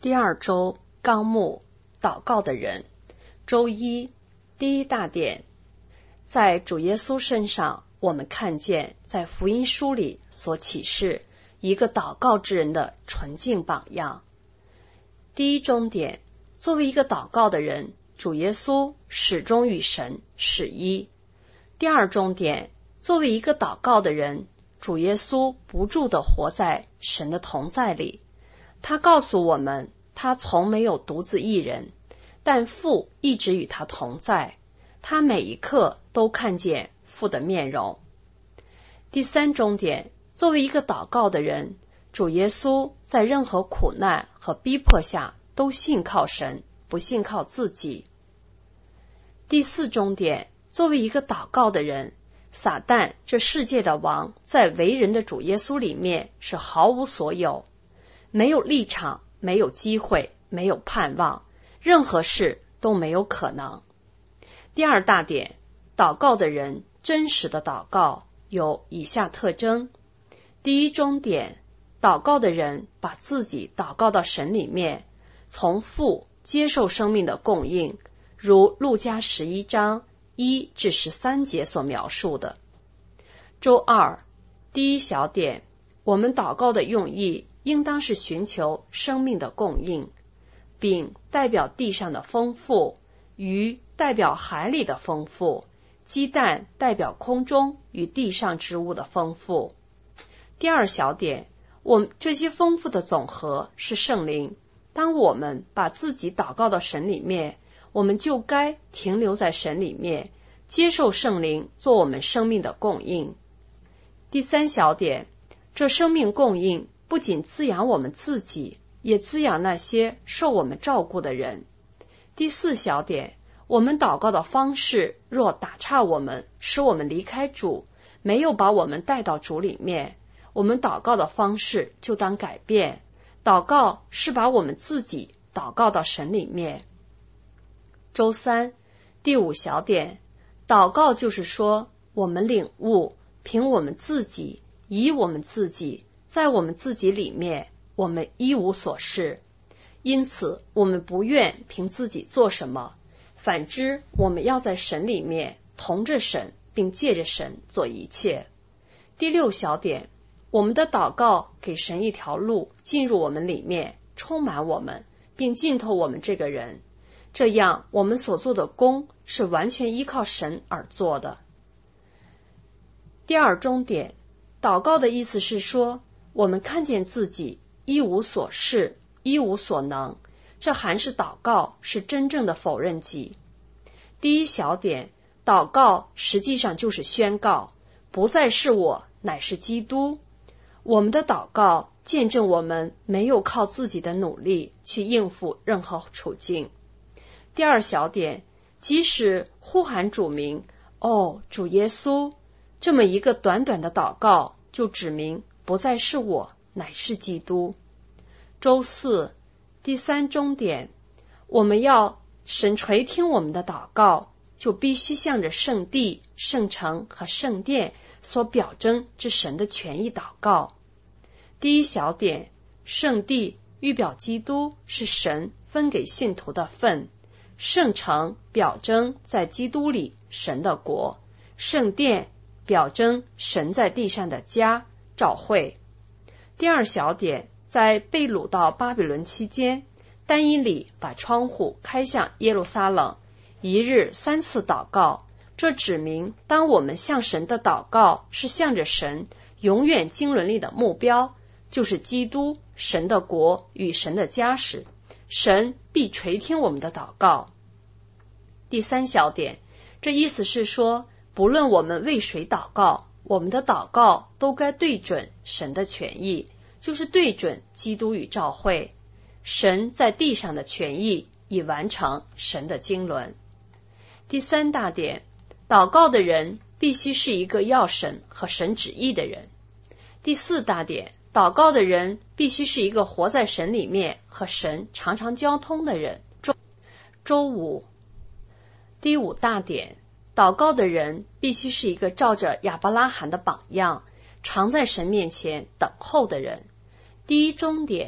第二周纲目，祷告的人。周一，第一大点，在主耶稣身上，我们看见在福音书里所启示一个祷告之人的纯净榜样。第一中点，作为一个祷告的人，主耶稣始终与神是一。第二中点，作为一个祷告的人，主耶稣不住地活在神的同在里。他告诉我们，他从没有独自一人，但父一直与他同在，他每一刻都看见父的面容。第三中点，作为一个祷告的人，主耶稣在任何苦难和逼迫下都信靠神，不信靠自己。第四中点，作为一个祷告的人，撒旦这世界的王在为人的主耶稣里面是毫无所有，没有立场，没有机会，没有盼望，任何事都没有可能。第二大点，祷告的人真实的祷告有以下特征。第一中点，祷告的人把自己祷告到神里面，从父接受生命的供应，如路加11章1至13节所描述的。周二，第一小点，我们祷告的用意应当是寻求生命的供应。饼代表地上的丰富，鱼代表海里的丰富，鸡蛋代表空中与地上之物的丰富。第二小点，我们这些丰富的总和是圣灵。当我们把自己祷告到神里面，我们就该停留在神里面，接受圣灵做我们生命的供应。第三小点，这生命供应不仅滋养我们自己，也滋养那些受我们照顾的人。第四小点，我们祷告的方式若打岔我们，使我们离开主，没有把我们带到主里面，我们祷告的方式就当改变。祷告是把我们自己祷告到神里面。周三，第五小点，祷告就是说，我们领悟，凭我们自己，以我们自己，在我们自己里面，我们一无所事，因此我们不愿凭自己做什么，反之我们要在神里面同着神，并借着神做一切。第六小点，我们的祷告给神一条路进入我们里面，充满我们，并浸透我们这个人，这样我们所做的工是完全依靠神而做的。第二中点，祷告的意思是说，我们看见自己一无所事，一无所能，这还是祷告，是真正的否认己。第一小点，祷告实际上就是宣告，不再是我，乃是基督。我们的祷告见证我们没有靠自己的努力去应付任何处境。第二小点，即使呼喊主名，主耶稣，这么一个短短的祷告就指明不再是我，乃是基督。周四，第三中点，我们要神垂听我们的祷告，就必须向着圣地、圣城和圣殿所表征之神的权益祷告。第一小点，圣地预表基督，是神分给信徒的份；圣城表征在基督里神的国；圣殿表征神在地上的家，召会。第二小点，在被掳到巴比伦期间，但以理把窗户开向耶路撒冷，一日3次祷告，这指明当我们向神的祷告是向着神永远经纶里的目标，就是基督、神的国与神的家时，神必垂听我们的祷告。第三小点，这意思是说，不论我们为谁祷告，我们的祷告都该对准神的权益，就是对准基督与召会。神在地上的权益已完成神的经纶。第三大点，祷告的人必须是一个要神和神旨意的人。第四大点，祷告的人必须是一个活在神里面和神常常交通的人。周五，第五大点，祷告的人必须是一个照着亚伯拉罕的榜样，常在神面前等候的人。第一中点，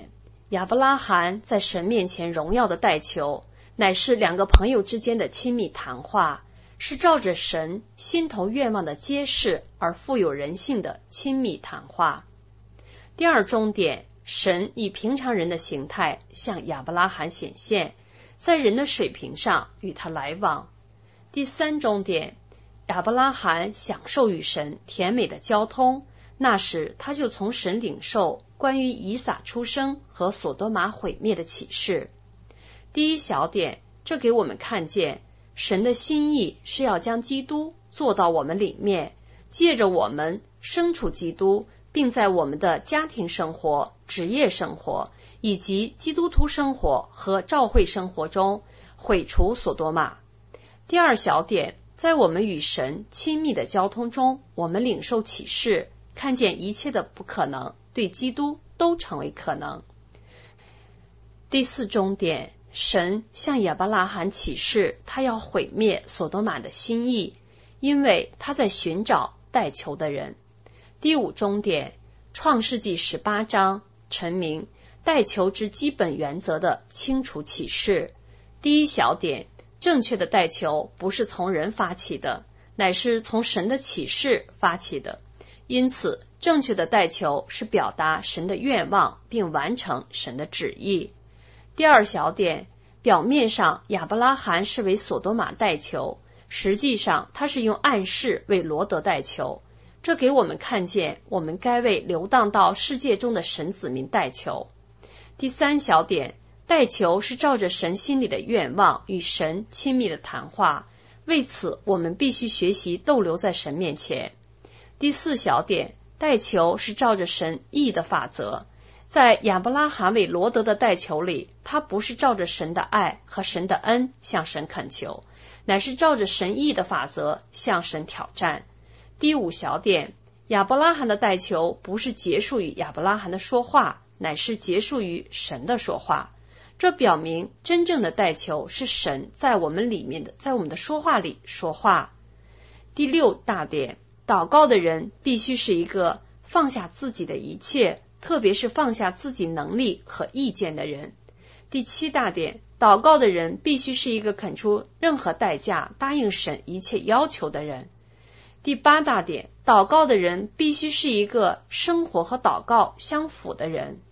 亚伯拉罕在神面前荣耀的代求，乃是两个朋友之间的亲密谈话，是照着神心头愿望的揭示而富有人性的亲密谈话。第二终点，神以平常人的形态向亚伯拉罕显现，在人的水平上与他来往。第三终点，亚伯拉罕享受与神甜美的交通，那时他就从神领受关于以撒出生和所多玛毁灭的启示。第一小点，这给我们看见神的心意是要将基督做到我们里面，借着我们生处基督，并在我们的家庭生活、职业生活以及基督徒生活和教会生活中毁除所多玛。第二小点，在我们与神亲密的交通中，我们领受启示，看见一切的不可能对基督都成为可能。第四终点，神向亚伯拉罕启示他要毁灭所多玛的心意，因为他在寻找代求的人。第五终点，创世纪18章陈明代求之基本原则的清楚启示。第一小点，正确的代求不是从人发起的，乃是从神的启示发起的，因此正确的代求是表达神的愿望并完成神的旨意。第二小点，表面上亚伯拉罕是为所多玛代求，实际上他是用暗示为罗得代求，这给我们看见我们该为流荡到世界中的神子民代求。第三小点，代求是照着神心里的愿望与神亲密的谈话，为此我们必须学习逗留在神面前。第四小点，代求是照着神意的法则，在亚伯拉罕为罗得的代求里，他不是照着神的爱和神的恩向神恳求，乃是照着神意的法则向神挑战。第五小点，亚伯拉罕的代求不是结束于亚伯拉罕的说话，乃是结束于神的说话。这表明真正的代求是神在我们里面的，在我们的说话里说话。第六大点，祷告的人必须是一个放下自己的一切，特别是放下自己能力和意见的人。第七大点，祷告的人必须是一个肯出任何代价答应神一切要求的人。第八大点，祷告的人必须是一个生活和祷告相符的人。